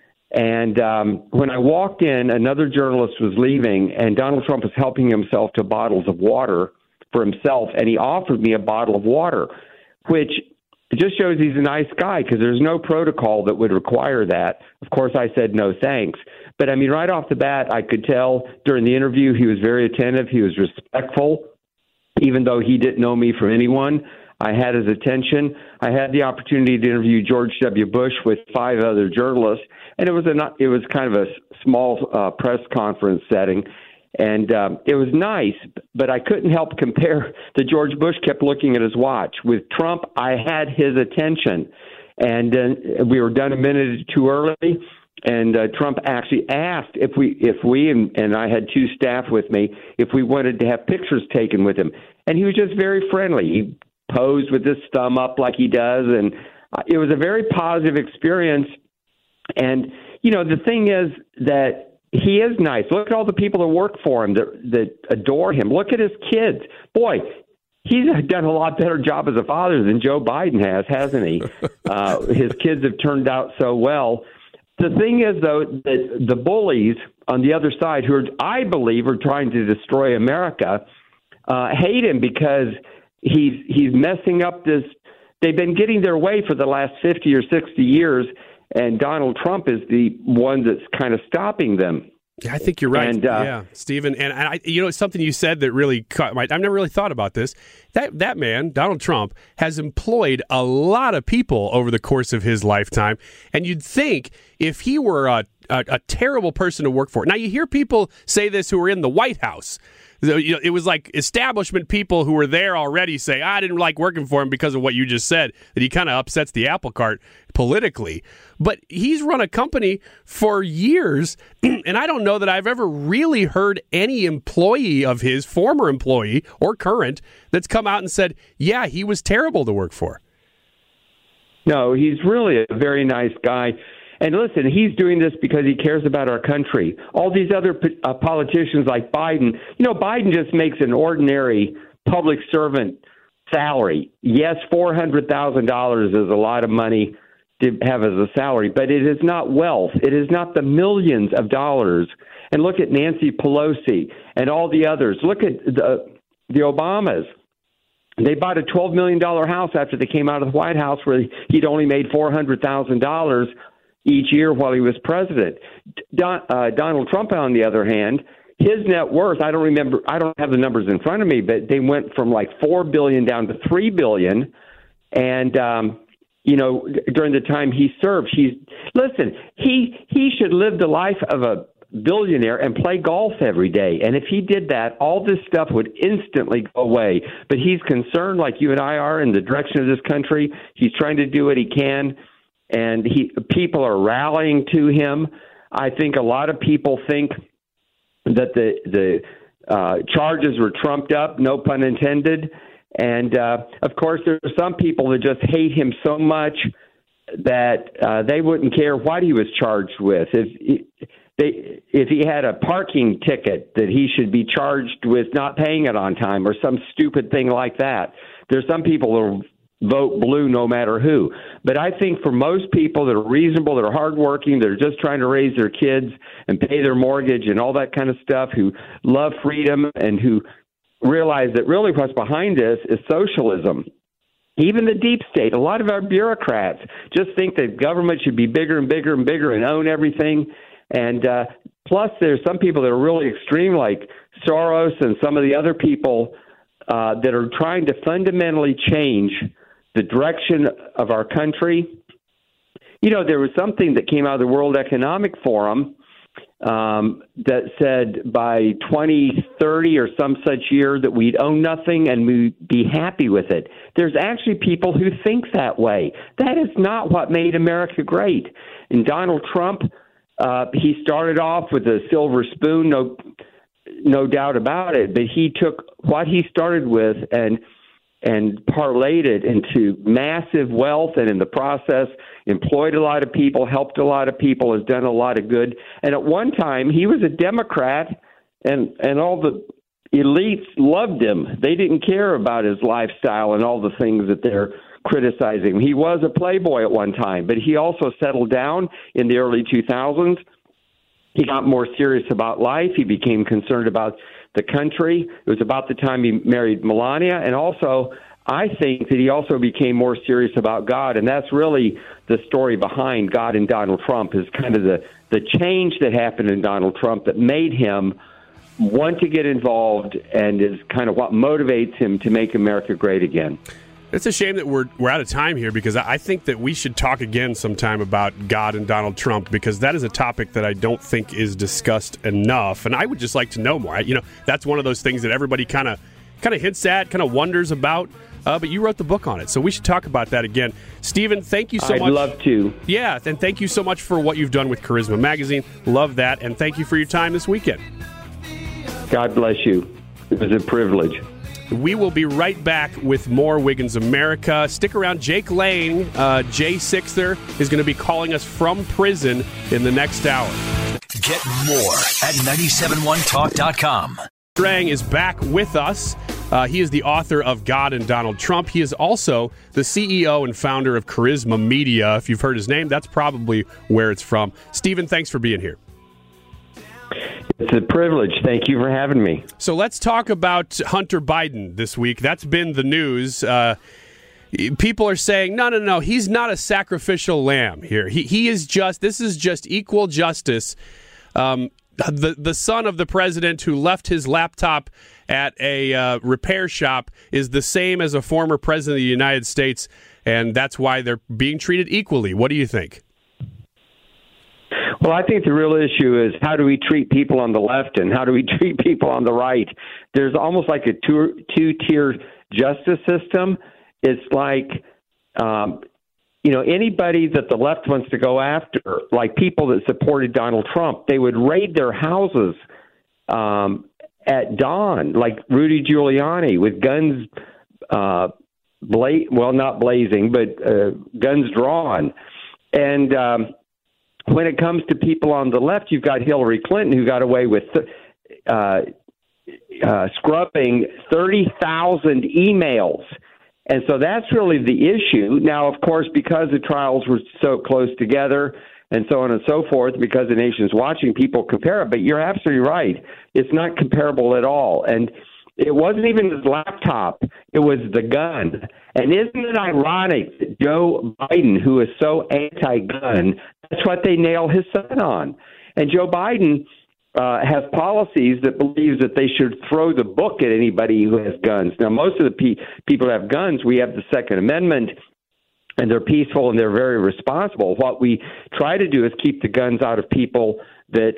[SPEAKER 11] And um, when I walked in, another journalist was leaving, and Donald Trump was helping himself to bottles of water for himself, and he offered me a bottle of water, which just shows he's a nice guy because there's no protocol that would require that. Of course, I said no thanks. But, I mean, right off the bat, I could tell during the interview he was very attentive. He was respectful, even though he didn't know me from anyone. I had his attention. I had the opportunity to interview George W. Bush with five other journalists, and it was a it was kind of a small uh, press conference setting, and um, it was nice. But I couldn't help compare that George Bush kept looking at his watch. With Trump, I had his attention, and then we were done a minute too early. And uh, Trump actually asked if we, if we, and, and I had two staff with me, if we wanted to have pictures taken with him. And he was just very friendly. He posed with his thumb up like he does, and it was a very positive experience. And you know, the thing is that he is nice. Look at all the people that work for him, that that adore him. Look at his kids. Boy, he's done a lot better job as a father than Joe Biden has, hasn't he? uh, his kids have turned out so well. The thing is, though, that the bullies on the other side, who are, I believe are trying to destroy America, uh, hate him because he's he's messing up this. They've been getting their way for the last fifty or sixty years, and Donald Trump is the one that's kind of stopping them.
[SPEAKER 9] Yeah, I think you're right.
[SPEAKER 11] And, uh,
[SPEAKER 9] yeah, Stephen. And I, you know, something you said that really caught my. I've never really thought about this. That that man, Donald Trump, has employed a lot of people over the course of his lifetime, and you'd think if he were a a, a terrible person to work for. Now you hear people say this who are in the White House. You know, it was like establishment people who were there already say, I didn't like working for him because of what you just said, that he kind of upsets the apple cart politically. But he's run a company for years, and I don't know that I've ever really heard any employee of his, former employee or current, that's come out and said, yeah, he was terrible to work for.
[SPEAKER 11] No, he's really a very nice guy. And listen, he's doing this because he cares about our country. All these other uh, politicians like Biden, you know, Biden just makes an ordinary public servant salary. Yes, four hundred thousand dollars is a lot of money to have as a salary, but it is not wealth. It is not the millions of dollars. And look at Nancy Pelosi and all the others. Look at the, the Obamas. They bought a twelve million dollars house after they came out of the White House where he'd only made four hundred thousand dollars each year while he was president. Don, uh, Donald Trump, on the other hand, his net worth, I don't remember, I don't have the numbers in front of me, but they went from like four billion dollars down to three billion dollars. And, um, you know, during the time he served, he's, listen, he, he should live the life of a billionaire and play golf every day. And if he did that, all this stuff would instantly go away. But he's concerned, like you and I are, in the direction of this country. He's trying to do what he can, and he people are rallying to him. I think a lot of people think that the the uh, charges were trumped up, no pun intended. And, uh, of course, there are some people that just hate him so much that uh, they wouldn't care what he was charged with. If he, they, if he had a parking ticket, that he should be charged with not paying it on time or some stupid thing like that. There's some people that will vote blue no matter who. But I think for most people that are reasonable, that are hardworking, that are just trying to raise their kids and pay their mortgage and all that kind of stuff, who love freedom and who realize that really what's behind this is socialism. Even the deep state, a lot of our bureaucrats just think that government should be bigger and bigger and bigger and own everything. And uh, plus, there's some people that are really extreme, like Soros and some of the other people uh, that are trying to fundamentally change the direction of our country. You know, there was something that came out of the World Economic Forum um, that said by twenty thirty or some such year that we'd own nothing and we'd be happy with it. There's actually people who think that way. That is not what made America great. And Donald Trump, uh, he started off with a silver spoon, no, no doubt about it, but he took what he started with and and parlayed it into massive wealth, and in the process employed a lot of people, helped a lot of people, has done a lot of good. And at one time, he was a Democrat, and, and all the elites loved him. They didn't care about his lifestyle and all the things that they're criticizing. He was a playboy at one time, but he also settled down in the early two thousands. He got more serious about life. He became concerned about the country. It was about the time he married Melania. And also, I think that he also became more serious about God. And that's really the story behind God and Donald Trump, is kind of the, the change that happened in Donald Trump that made him want to get involved, and is kind of what motivates him to make America great again.
[SPEAKER 9] It's a shame that we're we're out of time here, because I think that we should talk again sometime about God and Donald Trump, because that is a topic that I don't think is discussed enough, and I would just like to know more. I, you know, that's one of those things that everybody kind of kind of hints at, kind of wonders about. Uh, but you wrote the book on it, so we should talk about that again. Stephen, thank you so
[SPEAKER 11] I'd
[SPEAKER 9] much.
[SPEAKER 11] I'd love to.
[SPEAKER 9] Yeah, and thank you so much for what you've done with Charisma Magazine. Love that, and thank you for your time this weekend.
[SPEAKER 11] God bless you. It was a privilege.
[SPEAKER 9] We will be right back with more Wiggins America. Stick around. Jake Lang, uh, Jay Sixther, is going to be calling us from prison in the next hour.
[SPEAKER 1] Get more at nine seven one talk dot com.
[SPEAKER 9] Strang is back with us. Uh, he is the author of God and Donald Trump. He is also the C E O and founder of Charisma Media. If you've heard his name, that's probably where it's from. Stephen, thanks for being here.
[SPEAKER 11] It's a privilege. Thank you for having me.
[SPEAKER 9] So let's talk about Hunter Biden this week. That's been the news. Uh, people are saying, no, no, no, he's not a sacrificial lamb here. He he is just, this is just equal justice. Um, the, the son of the president who left his laptop at a uh, repair shop is the same as a former president of the United States, and that's why they're being treated equally. What do you think?
[SPEAKER 11] Well, I think the real issue is, how do we treat people on the left and how do we treat people on the right? There's almost like a two, two-tier justice system. It's like, um, you know, anybody that the left wants to go after, like people that supported Donald Trump, they would raid their houses um, at dawn, like Rudy Giuliani, with guns, uh, bla- well, not blazing, but uh, guns drawn. And um when it comes to people on the left, you've got Hillary Clinton, who got away with uh, uh, scrubbing thirty thousand emails. And so that's really the issue. Now, of course, because the trials were so close together and so on and so forth, because the nation's watching, people compare it. But you're absolutely right. It's not comparable at all. And it wasn't even his laptop. It was the gun. And isn't it ironic that Joe Biden, who is so anti-gun, that's what they nail his son on. And Joe Biden uh, has policies that believes that they should throw the book at anybody who has guns. Now, most of the pe- people who have guns, we have the Second Amendment, and they're peaceful and they're very responsible. What we try to do is keep the guns out of people that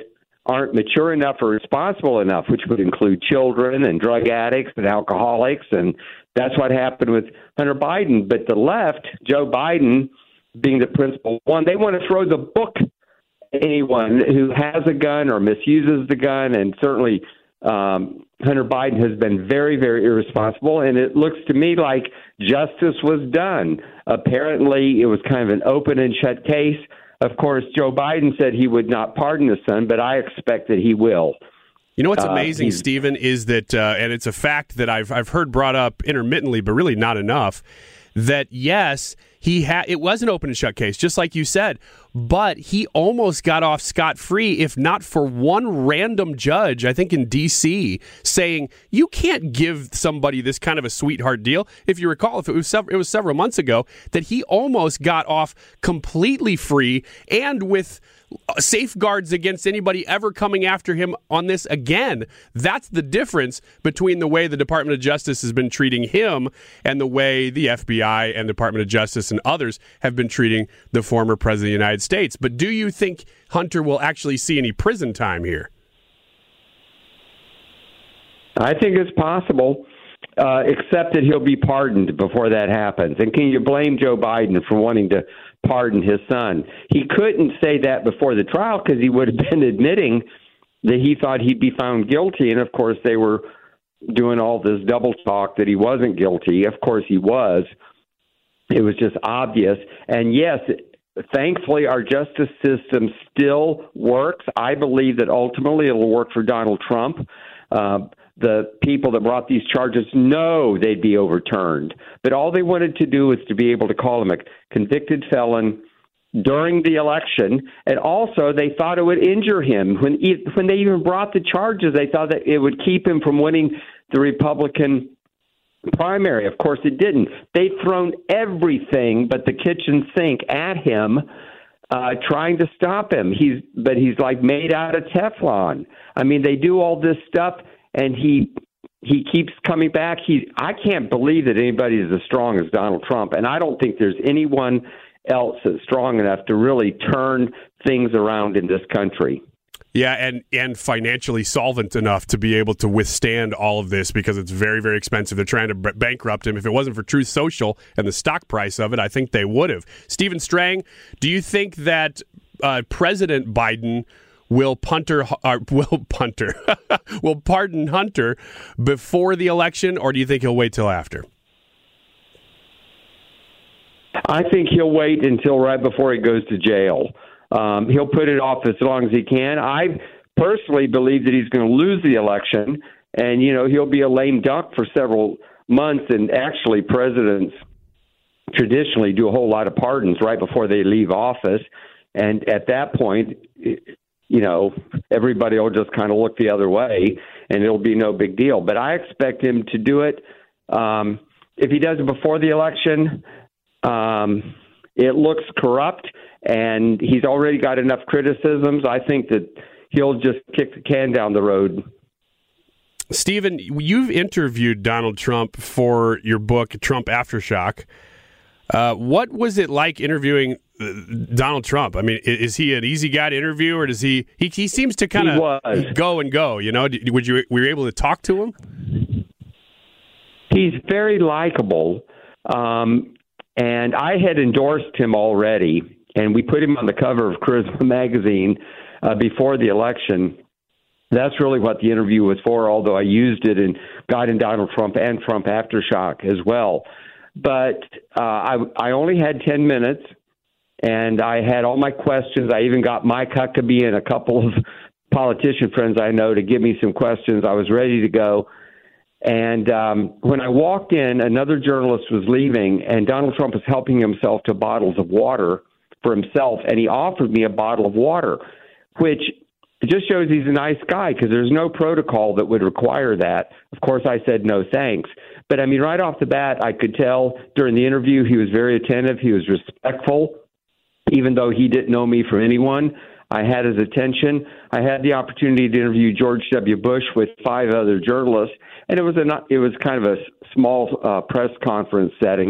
[SPEAKER 11] aren't mature enough or responsible enough, which would include children and drug addicts and alcoholics. And that's what happened with Hunter Biden. But the left, Joe Biden being the principal one, they want to throw the book at anyone who has a gun or misuses the gun. And certainly um, Hunter Biden has been very, very irresponsible. And it looks to me like justice was done. Apparently, it was kind of an open and shut case. Of course, Joe Biden said he would not pardon his son, but I expect that he will.
[SPEAKER 9] You know what's
[SPEAKER 11] Uh,
[SPEAKER 9] amazing,
[SPEAKER 11] he's-
[SPEAKER 9] Stephen, is that, uh, and it's a fact that I've I've heard brought up intermittently, but really not enough, that yes, he had it was an open and shut case, just like you said, but he almost got off scot-free, if not for one random judge, I think in D C, saying you can't give somebody this kind of a sweetheart deal. If you recall, if it was sev- it was several months ago, that he almost got off completely free and with safeguards against anybody ever coming after him on this again. That's the difference between the way the Department of Justice has been treating him and the way the F B I and Department of Justice and others have been treating the former president of the United States. But do you think Hunter will actually see any prison time here?
[SPEAKER 11] I think it's possible, uh, except that he'll be pardoned before that happens. And can you blame Joe Biden for wanting to pardon his son? He couldn't say that before the trial because he would have been admitting that he thought he'd be found guilty. And, of course, they were doing all this double talk that he wasn't guilty. Of course, he was. It was just obvious. And, yes, thankfully, our justice system still works. I believe that ultimately it will work for Donald Trump. Uh, the people that brought these charges know they'd be overturned. But all they wanted to do was to be able to call him a convicted felon during the election. And also they thought it would injure him. When, when they even brought the charges, they thought that it would keep him from winning the Republican primary. Of course, it didn't. They've thrown everything but the kitchen sink at him, uh, trying to stop him. He's, but he's like made out of Teflon. I mean, they do all this stuff, and he he keeps coming back. He, I can't believe that anybody is as strong as Donald Trump, and I don't think there's anyone else that's strong enough to really turn things around in this country.
[SPEAKER 9] Yeah, and, and financially solvent enough to be able to withstand all of this because it's very, very expensive. They're trying to b- bankrupt him. If it wasn't for Truth Social and the stock price of it, I think they would have. Stephen Strang, do you think that uh, President Biden will punter uh, will punter will pardon Hunter before the election, or do you think he'll wait till after?
[SPEAKER 11] I think he'll wait until right before he goes to jail. Um, he'll put it off as long as he can. I personally believe that he's going to lose the election, and, you know, he'll be a lame duck for several months. And actually, presidents traditionally do a whole lot of pardons right before they leave office. And at that point, you know, everybody will just kind of look the other way, and it'll be no big deal. But I expect him to do it. Um, if he does it before the election, um, it looks corrupt, and he's already got enough criticisms. I think that he'll just kick the can down the road.
[SPEAKER 9] Stephen, you've interviewed Donald Trump for your book, Trump Aftershock. Uh, what was it like interviewing Donald Trump? I mean, is he an easy guy to interview, or does he? He, he seems to kind of go and go. You know, would you were you able to talk to him?
[SPEAKER 11] He's very likable, um, and I had endorsed him already, and we put him on the cover of Charisma magazine uh, before the election. That's really what the interview was for, although I used it in Guiding Donald Trump and Trump Aftershock as well. But uh, I, I only had ten minutes, and I had all my questions. I even got Mike Huckabee and a couple of politician friends I know to give me some questions. I was ready to go. And um, when I walked in, another journalist was leaving, and Donald Trump was helping himself to bottles of water for himself, and he offered me a bottle of water, which just shows he's a nice guy because there's no protocol that would require that. Of course, I said no thanks. But, I mean, right off the bat, I could tell during the interview he was very attentive. He was respectful, even though he didn't know me from anyone. I had his attention. I had the opportunity to interview George W. Bush with five other journalists, and it was a it was kind of a small uh, press conference setting.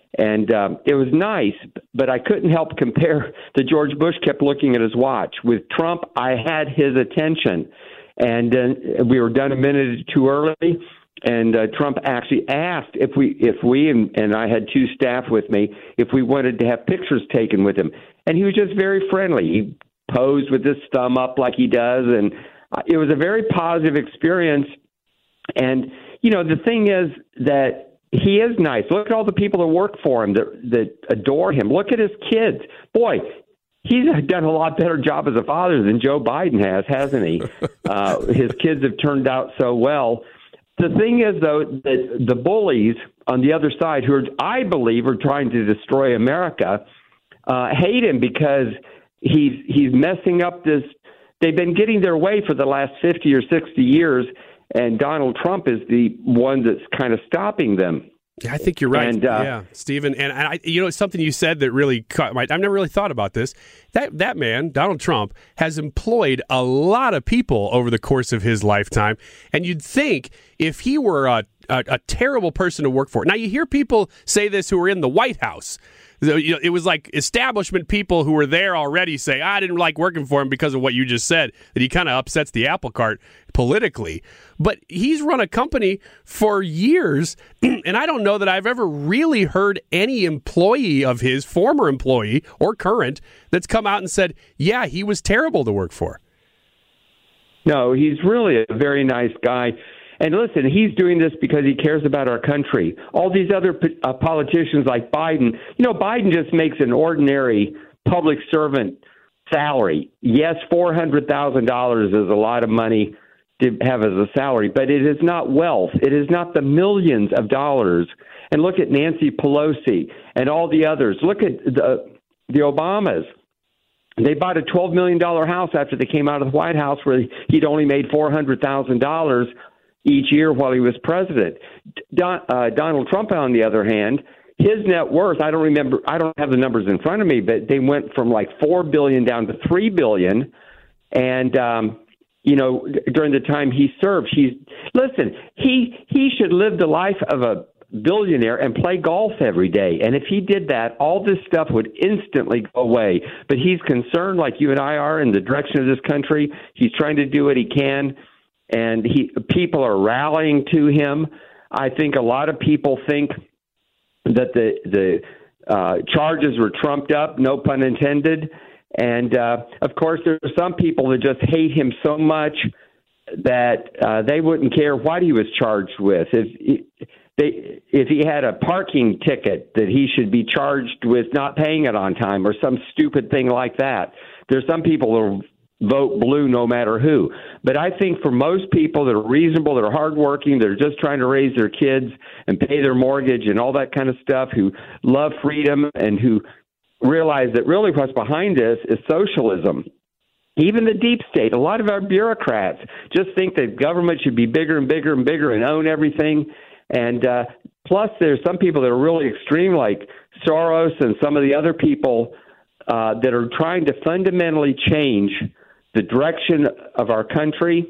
[SPEAKER 11] And um, it was nice, but I couldn't help compare that George Bush kept looking at his watch. With Trump, I had his attention, and uh, we were done a minute too early. And uh, Trump actually asked if we, if we, and, and I had two staff with me, if we wanted to have pictures taken with him. And he was just very friendly. He posed with his thumb up like he does, and it was a very positive experience. And you know, the thing is that he is nice. Look at all the people that work for him, that, that adore him. Look at his kids. Boy, he's done a lot better job as a father than Joe Biden has, hasn't he? uh, his kids have turned out so well. The thing is, though, that the bullies on the other side, who are, I believe are trying to destroy America, uh, hate him because he's he's messing up this. They've been getting their way for the last fifty or sixty years, and Donald Trump is the one that's kind of stopping them.
[SPEAKER 9] Yeah, I think you're right.
[SPEAKER 11] And, uh,
[SPEAKER 9] yeah, Stephen. And, and I, you know, something you said that really caught my. I've never really thought about this. That that man, Donald Trump, has employed a lot of people over the course of his lifetime. And you'd think if he were a, a, a terrible person to work for. Now, you hear people say this who are in the White House. It was like establishment people who were there already say, I didn't like working for him because of what you just said, that he kind of upsets the apple cart politically. But he's run a company for years, and I don't know that I've ever really heard any employee of his, former employee or current, that's come out and said, yeah, he was terrible to work for.
[SPEAKER 11] No, he's really a very nice guy. And listen, he's doing this because he cares about our country. All these other uh, politicians like Biden, you know, Biden just makes an ordinary public servant salary. Yes, four hundred thousand dollars is a lot of money to have as a salary, but it is not wealth. It is not the millions of dollars. And look at Nancy Pelosi and all the others. Look at the, the Obamas. They bought a twelve million dollars house after they came out of the White House where he'd only made four hundred thousand dollars each year while he was president. Don, uh, Donald Trump, on the other hand, his net worth, I don't remember, I don't have the numbers in front of me, but they went from like four billion dollars down to three billion dollars. And, um, you know, during the time he served, he's, listen, he, he should live the life of a billionaire and play golf every day. And if he did that, all this stuff would instantly go away. But he's concerned, like you and I are, in the direction of this country. He's trying to do what he can. And he, people are rallying to him. I think a lot of people think that the the uh, charges were trumped up, no pun intended. And, uh, of course, there are some people that just hate him so much that uh, they wouldn't care what he was charged with. If, they, if he had a parking ticket, that he should be charged with not paying it on time or some stupid thing like that. There's some people that will vote blue no matter who. But I think for most people that are reasonable, that are hardworking, that are just trying to raise their kids and pay their mortgage and all that kind of stuff, who love freedom and who realize that really what's behind this is socialism. Even the deep state, a lot of our bureaucrats just think that government should be bigger and bigger and bigger and own everything. And uh, plus there's some people that are really extreme, like Soros and some of the other people uh, that are trying to fundamentally change the direction of our country.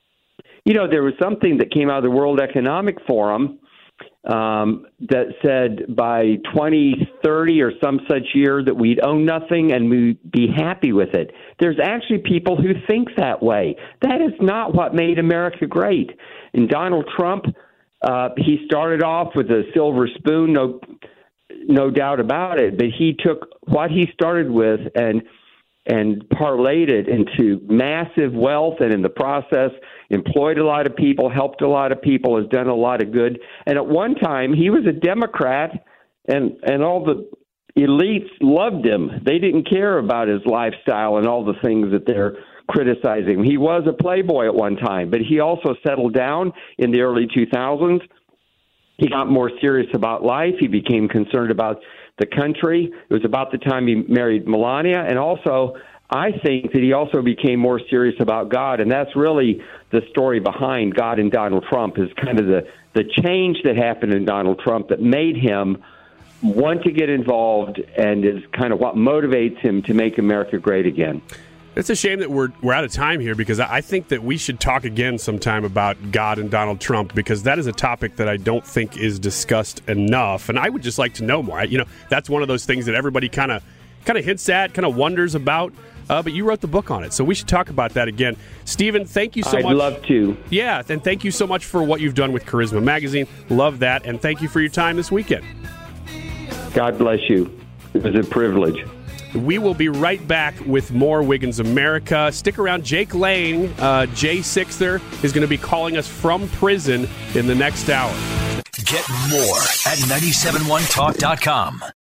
[SPEAKER 11] You know, there was something that came out of the World Economic Forum um, that said by twenty thirty or some such year that we'd own nothing and we'd be happy with it. There's actually people who think that way. That is not what made America great. And Donald Trump, uh, he started off with a silver spoon, no, no doubt about it, but he took what he started with and and parlayed it into massive wealth, and in the process employed a lot of people, helped a lot of people, has done a lot of good. And at one time, he was a Democrat, and, and all the elites loved him. They didn't care about his lifestyle and all the things that they're criticizing. He was a playboy at one time, but he also settled down in the early two thousands. He got more serious about life. He became concerned about the country. It was about the time he married Melania. And also, I think that he also became more serious about God. And that's really the story behind God and Donald Trump, is kind of the, the change that happened in Donald Trump that made him want to get involved and is kind of what motivates him to make America great again.
[SPEAKER 9] It's a shame that we're we're out of time here because I think that we should talk again sometime about God and Donald Trump because that is a topic that I don't think is discussed enough, and I would just like to know more. I, you know, that's one of those things that everybody kind of kind of hints at, kind of wonders about. Uh, but you wrote the book on it, so we should talk about that again. Stephen, thank you so
[SPEAKER 11] I'd
[SPEAKER 9] much.
[SPEAKER 11] I'd love to.
[SPEAKER 9] Yeah, and thank you so much for what you've done with Charisma Magazine. Love that, and thank you for your time this weekend.
[SPEAKER 11] God bless you. It was a privilege.
[SPEAKER 9] We will be right back with more Wiggins America. Stick around. Jake Lang, uh, Jay Sixer, is going to be calling us from prison in the next hour.
[SPEAKER 1] Get more at nine seven one talk dot com.